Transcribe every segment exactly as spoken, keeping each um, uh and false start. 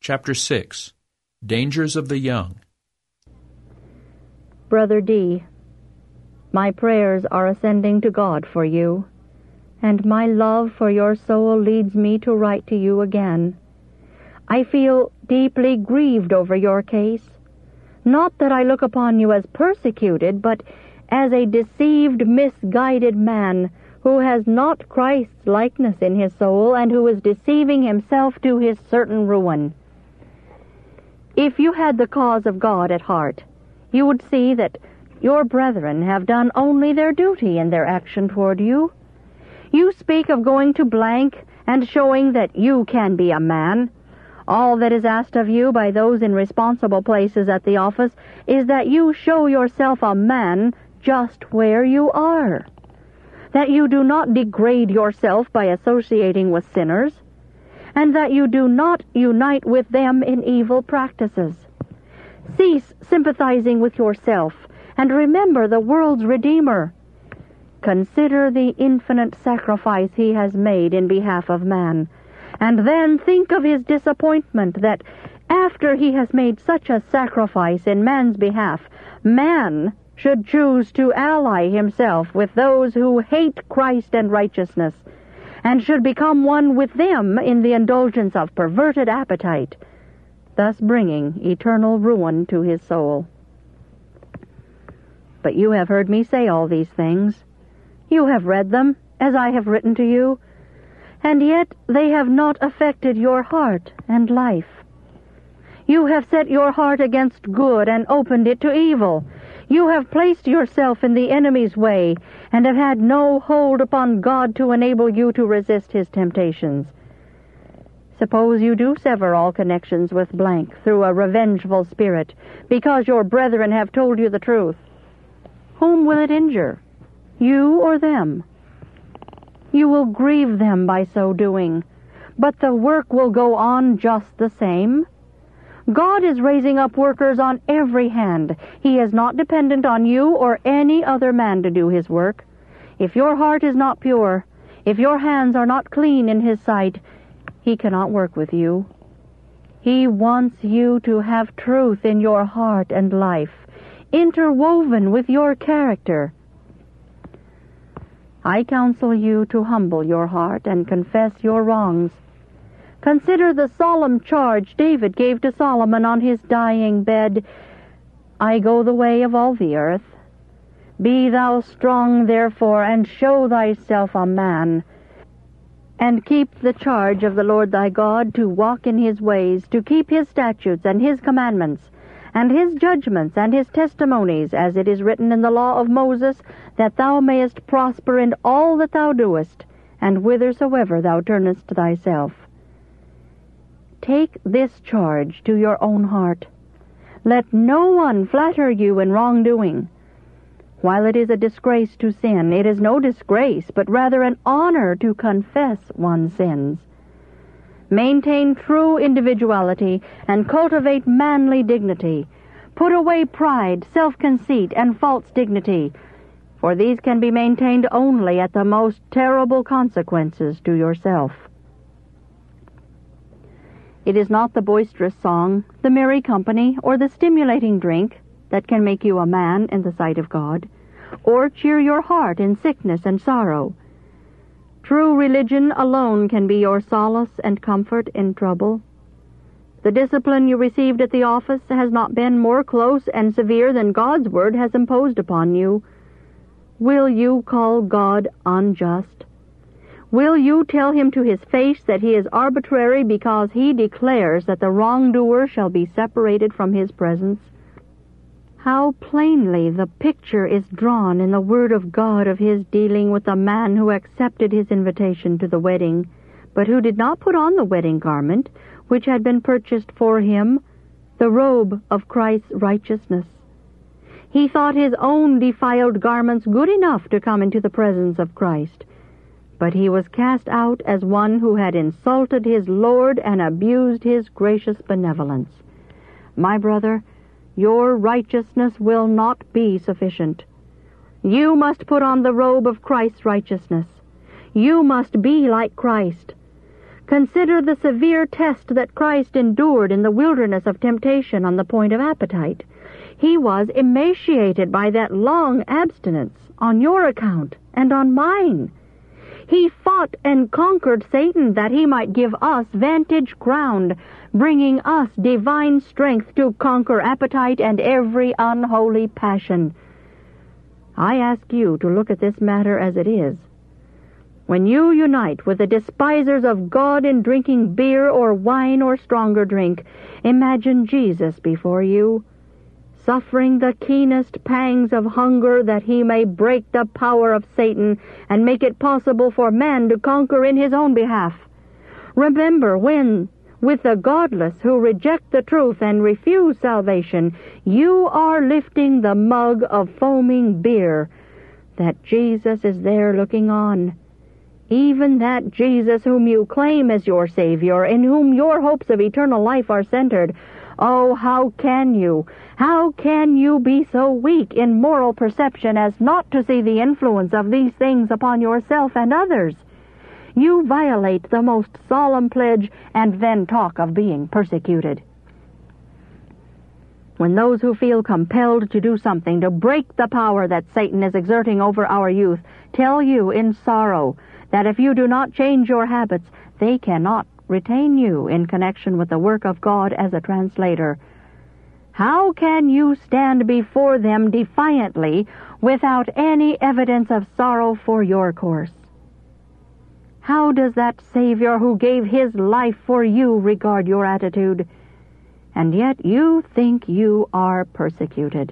Chapter six. Dangers of the Young. Brother D., my prayers are ascending to God for you, and my love for your soul leads me to write to you again. I feel deeply grieved over your case. Not that I look upon you as persecuted, but as a deceived, misguided man who has not Christ's likeness in his soul and who is deceiving himself to his certain ruin. If you had the cause of God at heart, you would see that your brethren have done only their duty in their action toward you. You speak of going to blank and showing that you can be a man. All that is asked of you by those in responsible places at the office is that you show yourself a man just where you are. That you do not degrade yourself by associating with sinners, and that you do not unite with them in evil practices. Cease sympathizing with yourself, and remember the world's Redeemer. Consider the infinite sacrifice he has made in behalf of man, and then think of his disappointment that, after he has made such a sacrifice in man's behalf, man should choose to ally himself with those who hate Christ and righteousness, and should become one with them in the indulgence of perverted appetite, thus bringing eternal ruin to his soul. But you have heard me say all these things. You have read them, as I have written to you, and yet they have not affected your heart and life. You have set your heart against good and opened it to evil. You have placed yourself in the enemy's way and have had no hold upon God to enable you to resist his temptations. Suppose you do sever all connections with blank through a revengeful spirit because your brethren have told you the truth. Whom will it injure, you or them? You will grieve them by so doing, but the work will go on just the same. God is raising up workers on every hand. He is not dependent on you or any other man to do his work. If your heart is not pure, if your hands are not clean in his sight, he cannot work with you. He wants you to have truth in your heart and life, interwoven with your character. I counsel you to humble your heart and confess your wrongs. Consider the solemn charge David gave to Solomon on his dying bed. I go the way of all the earth. Be thou strong, therefore, and show thyself a man, and keep the charge of the Lord thy God, to walk in his ways, to keep his statutes and his commandments, and his judgments and his testimonies, as it is written in the law of Moses, that thou mayest prosper in all that thou doest, and whithersoever thou turnest thyself. Take this charge to your own heart. Let no one flatter you in wrongdoing. While it is a disgrace to sin, it is no disgrace, but rather an honor to confess one's sins. Maintain true individuality and cultivate manly dignity. Put away pride, self-conceit, and false dignity, for these can be maintained only at the most terrible consequences to yourself. It is not the boisterous song, the merry company, or the stimulating drink that can make you a man in the sight of God, or cheer your heart in sickness and sorrow. True religion alone can be your solace and comfort in trouble. The discipline you received at the office has not been more close and severe than God's word has imposed upon you. Will you call God unjust? Will you tell him to his face that he is arbitrary because he declares that the wrongdoer shall be separated from his presence? How plainly the picture is drawn in the Word of God of his dealing with the man who accepted his invitation to the wedding, but who did not put on the wedding garment, which had been purchased for him, the robe of Christ's righteousness. He thought his own defiled garments good enough to come into the presence of Christ, but he was cast out as one who had insulted his Lord and abused his gracious benevolence. My brother, your righteousness will not be sufficient. You must put on the robe of Christ's righteousness. You must be like Christ. Consider the severe test that Christ endured in the wilderness of temptation on the point of appetite. He was emaciated by that long abstinence on your account and on mine. He fought and conquered Satan that he might give us vantage ground, bringing us divine strength to conquer appetite and every unholy passion. I ask you to look at this matter as it is. When you unite with the despisers of God in drinking beer or wine or stronger drink, imagine Jesus before you, suffering the keenest pangs of hunger that he may break the power of Satan and make it possible for man to conquer in his own behalf. Remember when, with the godless who reject the truth and refuse salvation, you are lifting the mug of foaming beer, that Jesus is there looking on. Even that Jesus whom you claim as your Savior, in whom your hopes of eternal life are centered. Oh, how can you, how can you be so weak in moral perception as not to see the influence of these things upon yourself and others? You violate the most solemn pledge and then talk of being persecuted. When those who feel compelled to do something to break the power that Satan is exerting over our youth tell you in sorrow that if you do not change your habits, they cannot retain you in connection with the work of God as a translator, how can you stand before them defiantly without any evidence of sorrow for your course? How does that Savior who gave his life for you regard your attitude? And yet you think you are persecuted.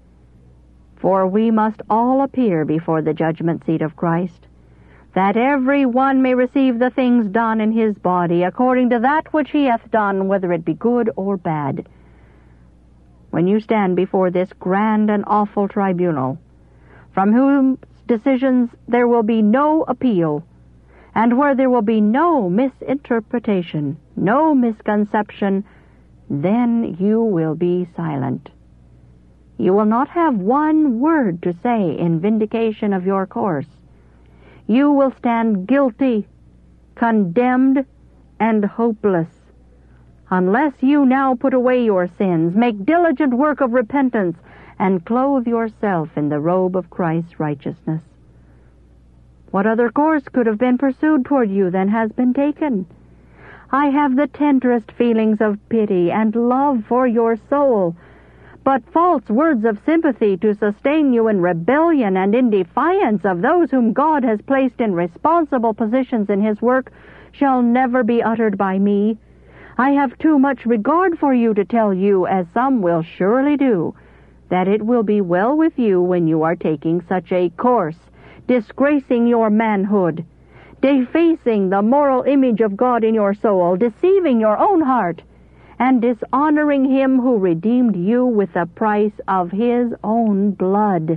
For we must all appear before the judgment seat of Christ, that every one may receive the things done in his body according to that which he hath done, whether it be good or bad. When you stand before this grand and awful tribunal, from whose decisions there will be no appeal, and where there will be no misinterpretation, no misconception, then you will be silent. You will not have one word to say in vindication of your course. You will stand guilty, condemned, and hopeless, unless you now put away your sins, make diligent work of repentance, and clothe yourself in the robe of Christ's righteousness. What other course could have been pursued toward you than has been taken? I have the tenderest feelings of pity and love for your soul, but false words of sympathy to sustain you in rebellion and in defiance of those whom God has placed in responsible positions in his work shall never be uttered by me. I have too much regard for you to tell you, as some will surely do, that it will be well with you when you are taking such a course, disgracing your manhood, defacing the moral image of God in your soul, deceiving your own heart, and dishonoring him who redeemed you with the price of his own blood.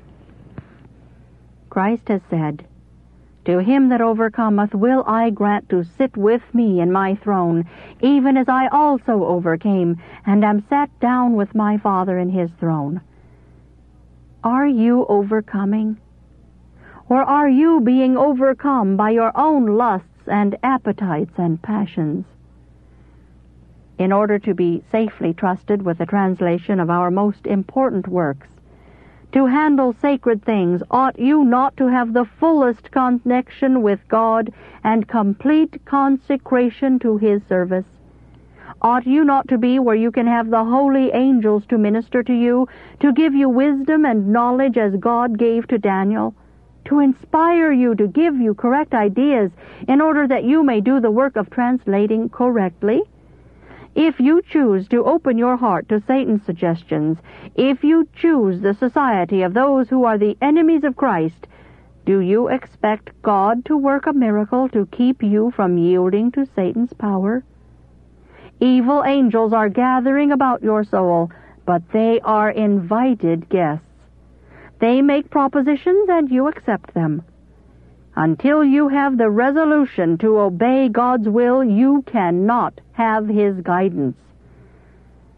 Christ has said, "To him that overcometh will I grant to sit with me in my throne, even as I also overcame, and am sat down with my Father in his throne." Are you overcoming? Or are you being overcome by your own lusts and appetites and passions? In order to be safely trusted with the translation of our most important works, to handle sacred things, ought you not to have the fullest connection with God and complete consecration to his service? Ought you not to be where you can have the holy angels to minister to you, to give you wisdom and knowledge as God gave to Daniel, to inspire you, to give you correct ideas in order that you may do the work of translating correctly? If you choose to open your heart to Satan's suggestions, if you choose the society of those who are the enemies of Christ, do you expect God to work a miracle to keep you from yielding to Satan's power? Evil angels are gathering about your soul, but they are invited guests. They make propositions and you accept them. Until you have the resolution to obey God's will, you cannot have his guidance.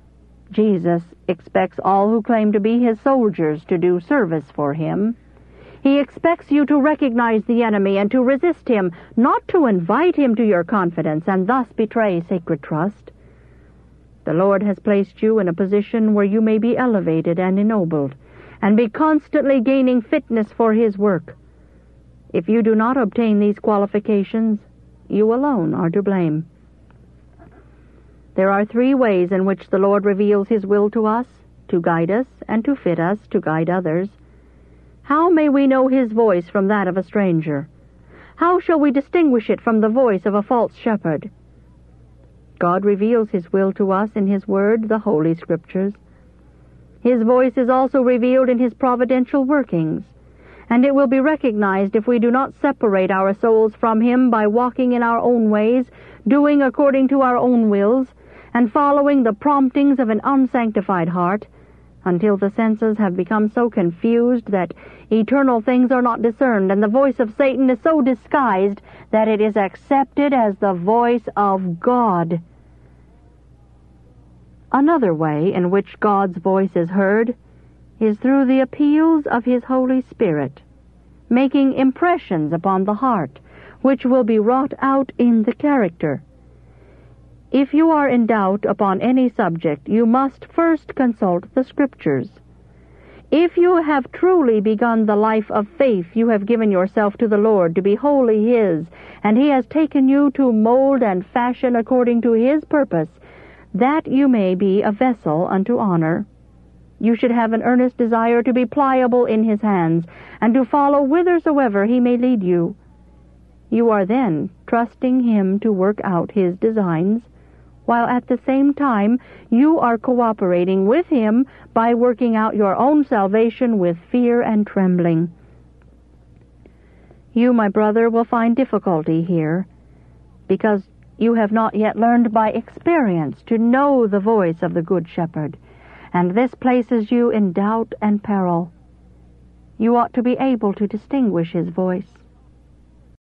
Jesus expects all who claim to be his soldiers to do service for him. He expects you to recognize the enemy and to resist him, not to invite him to your confidence and thus betray sacred trust. The Lord has placed you in a position where you may be elevated and ennobled, and be constantly gaining fitness for his work. If you do not obtain these qualifications, you alone are to blame. There are three ways in which the Lord reveals his will to us, to guide us and to fit us to guide others. How may we know his voice from that of a stranger? How shall we distinguish it from the voice of a false shepherd? God reveals his will to us in his word, the Holy Scriptures. His voice is also revealed in his providential workings, and it will be recognized if we do not separate our souls from him by walking in our own ways, doing according to our own wills, and following the promptings of an unsanctified heart, until the senses have become so confused that eternal things are not discerned, and the voice of Satan is so disguised that it is accepted as the voice of God. Another way in which God's voice is heard is through the appeals of his Holy Spirit, making impressions upon the heart, which will be wrought out in the character. If you are in doubt upon any subject, you must first consult the Scriptures. If you have truly begun the life of faith, you have given yourself to the Lord to be wholly his, and he has taken you to mold and fashion according to his purpose, that you may be a vessel unto honor. You should have an earnest desire to be pliable in his hands, and to follow whithersoever he may lead you. You are then trusting him to work out his designs, while at the same time you are cooperating with him by working out your own salvation with fear and trembling. You, my brother, will find difficulty here, because you have not yet learned by experience to know the voice of the Good Shepherd, and this places you in doubt and peril. You ought to be able to distinguish his voice.